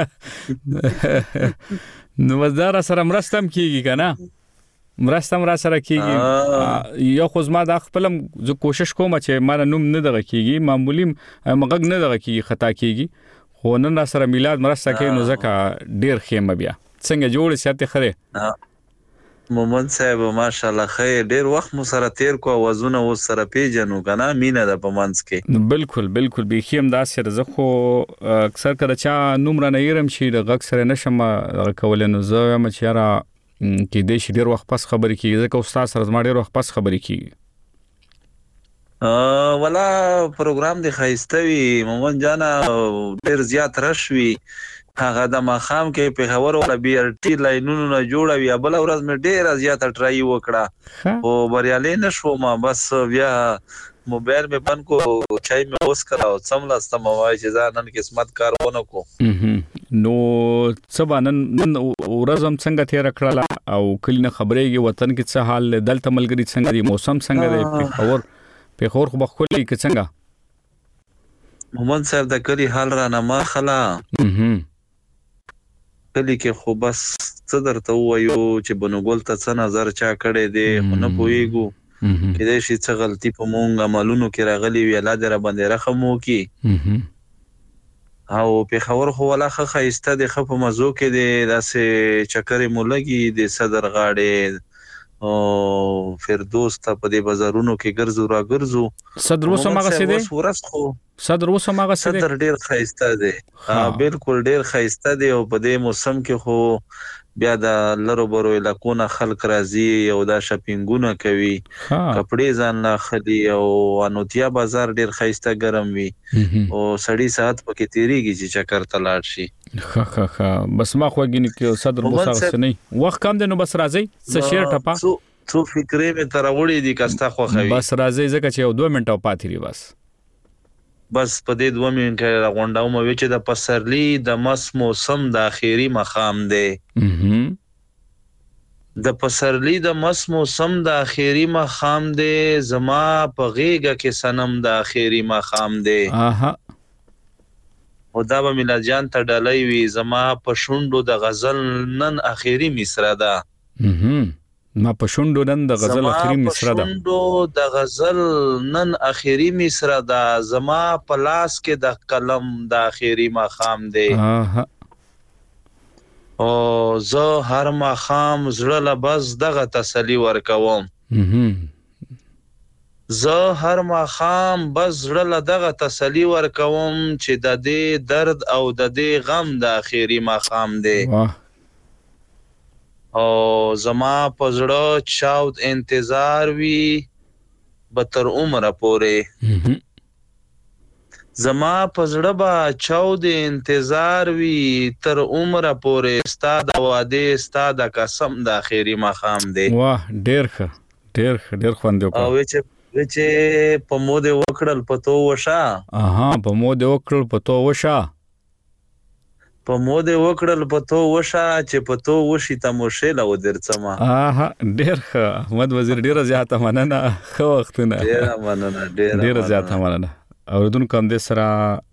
نو وزاره سره مرستم کیږي کنه مرستم را سره کیږي یو خو زما د خپلم زه کوشش کوم چې ما نوم نه دغه کیږي معمولی مغږ نه دغه کیږي خطا کیږي خو نن را سره میلاد مرسته کوي نو ځکه ډیر خیمه بیا څنګه جوړ سیاست خره مومن صاحب ماشاءالله خیر ډیر وخت مو سره تیر کو وزونه و سره پیجنو کنه مینه د پمنس کې بالکل بالکل به خیم دا سره زه خو اکثر کله چا نوم را نه يرم شي د غک سره نشم کول نو زه م چې را کې دې شي ډیر وخت پس خبرې کیږي ځکه استاد سره زما ډیر وخت پس خبرې کیږي ولا پروګرام دی خایسته وي مومن جانا ډیر زیات رش وي هغه د ماخام کې په خبر ولا بي ار ټي لاینونو نه جوړوي بل ورځ مې ډیر زیات ټرای وکړه او بریالي نشو ما بس بیا موبایل مې بند کو چای مې اوس کراو څملا استموای چې ځانن قسمت کارونه کو نو سبانن ورځم څنګه تیر کړل او کله خبرېږي وطن کې څه حال دلته ملګری څنګه دی موسم څنګه دی په خبر په خور خو بخولي کې څنګه محمد صاحب د کلی حال را نه ما خلا کلی کې خو بس څه درته وایو چې بنوګل ته څه نظر چا کړی دی خو نه پوهیږو کېدای شي څه غلطي په مونږ عملونو کې راغلي وي الله دې راباندې رحم وکړي او پېښور خو ولا ښه ښایسته دی ښه په مزو کې دی داسې چکرې مو لګي د صدر غاړې او فردوس ته په دې بازارونو کې ګرځو را ګرځو صدر اوس هماغسې دی صدر اوس هماغسې دی صدر ډېر ښایسته دی بالکل ډېر ښایسته دی او په دې موسم کې خو بیا د لرو برو علاقونه خلک راځي او دا شاپینګونه کوي کپړې ځان نه خلي او انوتیا بازار ډېر ښایسته ګرم وي او سړی ساعت پکې تیریږي چې چکر ته لاړ شي ها ها ها بس ما خوګینې کې صدر موسی حسیني وخت کم دی نو بس راځي څه شیر ټپا څو فکرې مې تر وړې دي کستا خو خوي بس راځي ځکه چې یو دوه منټه پاتې لري بس بس په دې دوه منټه غونډاو مې چې د پسرلی د مس موسم د اخیری مقام دی د پسرلی د مس موسم د اخیری مقام دی زما په غیګه کې سنم د اخیری مقام دی اها او دا به میلا جان ته ډالۍ وي زما په شونډو د غزل نن اخیری مصره ده ما په شونډو نن د غزل اخیری مصره ده شونډو د غزل نن اخیری مصره ده زما په لاس کې د قلم د اخیری مقام دی اها او زه هر مقام زړه لبز دغه تسلی ورکوم زه هر مقام بس زړه دغه تسلی ورکوم چې د دې درد او د دې غم د اخیری مقام دی واه او زما په زړه چاود انتظار وی به تر عمره پورې زما په زړه به چاود انتظار وی تر عمره پورې ستا د واده ستا د قسم د اخیری مقام دی واه ډېر ښه ډېر ښه ډېر خوند وکړ او چې چې په مو دې وکړل پتو وشا اها په مو دې وکړل پتو وشا په مو دې وکړل پتو وشا چې پتو وشي ته مو شیله و درڅما اها ډېر ښه احمد وزیر ډېر زیاته مننه خو وختونه ډېر مننه ډېر زیاته مننه اوردون کوم د سره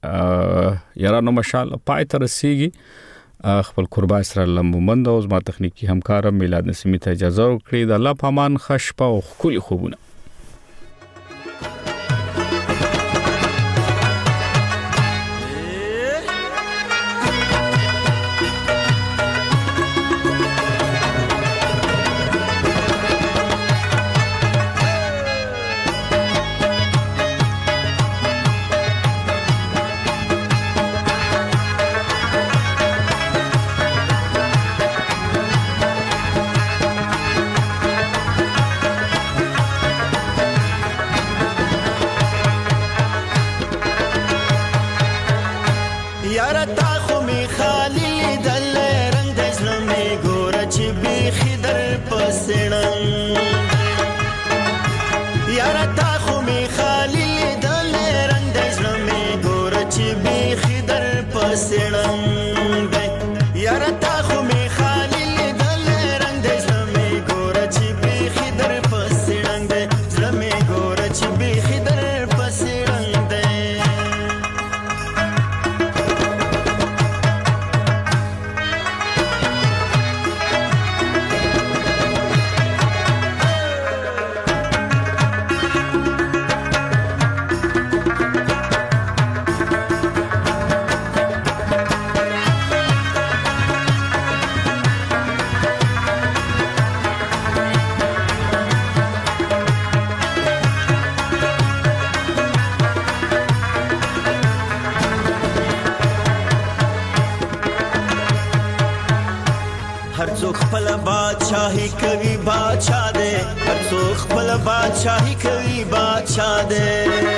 یارانو مشال پای تر رسیږي خپل قربا اسره لمبومند او زما تخنیکی همکار میلاد نسیمی ته اجازه ورکړي د الله پامان خشپه او خولي خوبونه هر څوک خپل بادشاہي کوي بادشاہ دې هر څوک خپل خپل بادشاہي کوي بادشاہ دی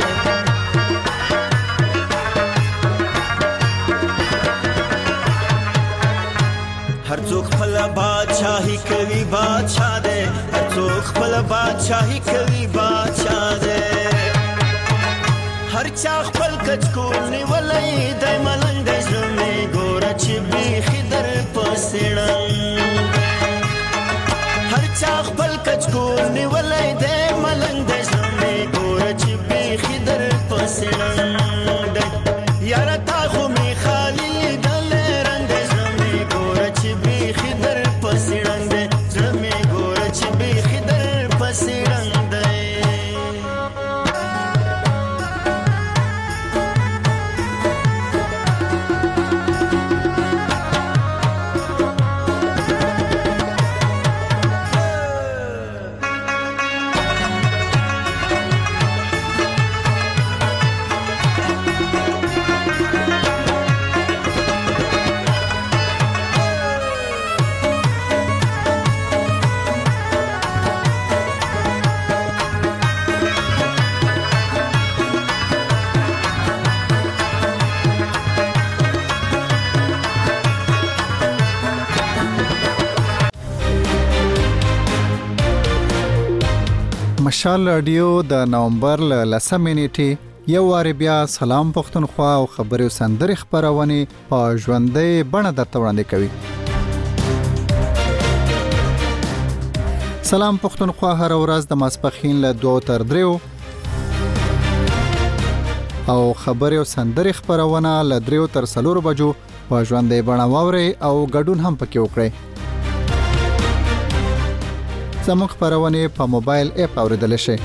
هر څوک خپل بادشاہي کوي بادشاہ دی هر څوک خپل بادشاہي کوي بادشاہ دی هر چا خپل کچکول نیولای د ملنګ د ژوندې ګوره چې بیخي در پسېړم هر چا خپل کچکول نیولای د ملنګ د ژوندې ګوره چې بیخي در پسېړم یاره تا خو مې خالي لیدلی رنګ د ژوندې ګوره چې بیخي در پسېړم دی زړه مې ګوره چې بیخي در پسېړم دی مشال رادیو د نومبر ل لسمې نیټې یو وار بیا سلام پښتونخوا او خبري سندري خبرونه په ژوندۍ بڼه درته وړاندې کوي. سلام پښتونخوا هر ورځ د ماسپخین له دوه تر دریو او خبري او سندري خبرونه له دریو تر څلورو بجو په ژوندۍ بڼه واوري او ګډون هم پکې وکړئ. زموږ خبرونه په موبایل اپ اوریدل شي.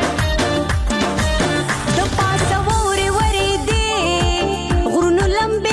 د پاسه ووري وری دی غرونو لمبه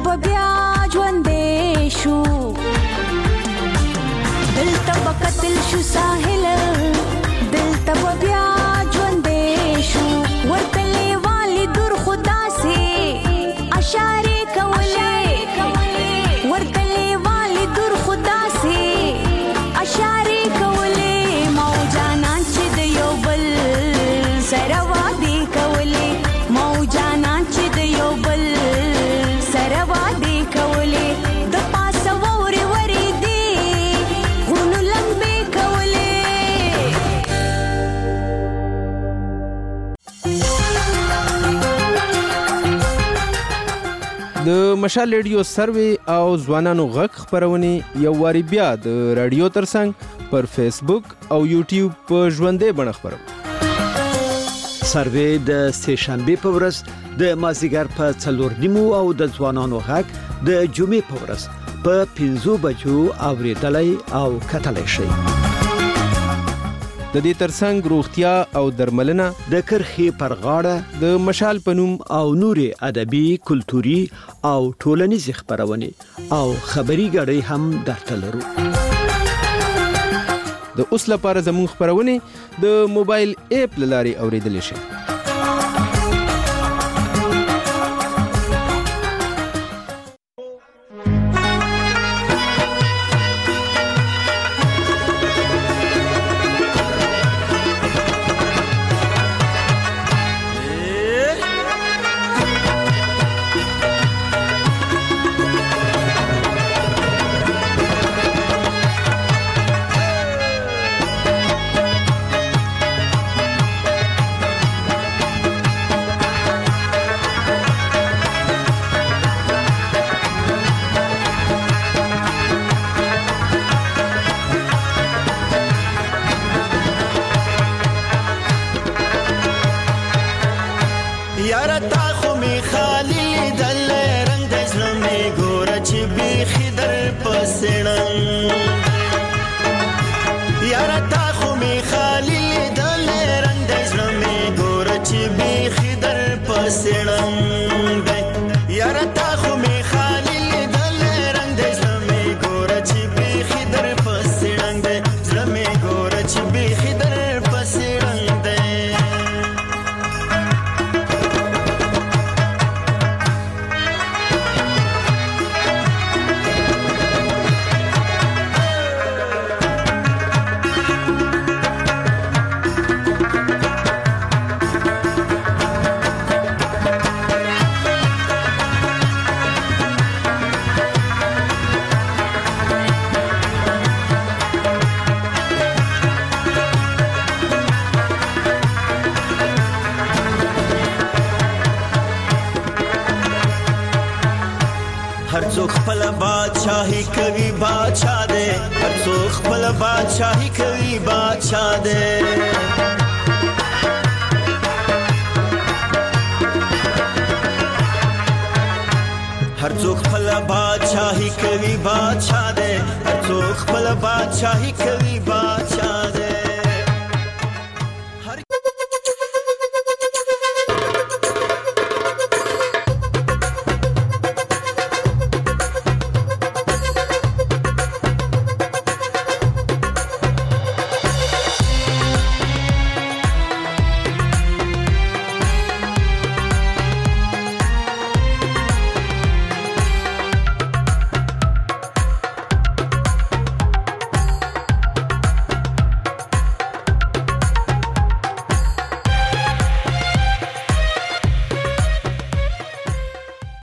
به بیا ژوندې شو دلته به قتل شو ساحل دلته به بیا ژوندې شو ورته لیوالې دور خدا سي اشارې کولې ورته لیوالې دور خدا سي اشارې کولې موجانان چې د یو بل سره وادي کولې موجانان چې د یو بل سره وادي کولې د پاسه ووري وري دي غونو لمبې کولې د مشال ریډیو سروي او ځوانانو غږ خبرونه یو واری بیا د رادیو ترڅنګ پر فیسبوک او یوټیوب په ژوندې بڼه خبرو سروي د سه شنبه په ورځ د مازیګر په څلور نیمو او د ځوانانو غږ د جمعې په ورځ په پنځو بجو اوریدلای او کتلای شي د دې ترڅنګ روغتیا او درملنه د کرخي پر غاړه د مشال پنوم او نوري ادبي کلتوري او ټولنیز خبرونه او خبري غړي هم درته لرو د اوس لپاره زموږ خبرونه د موبایل اپ لاري اوریدل شي हर څوک خپل بادشاہي کوي بادشاہ دې هر څوک خپل بادشاہي کوي بادشاہ دې हर څوک خپل بادشاہي کوي بادشاہ دې هر څوک خپل بادشاہي کوي بادشاہ دې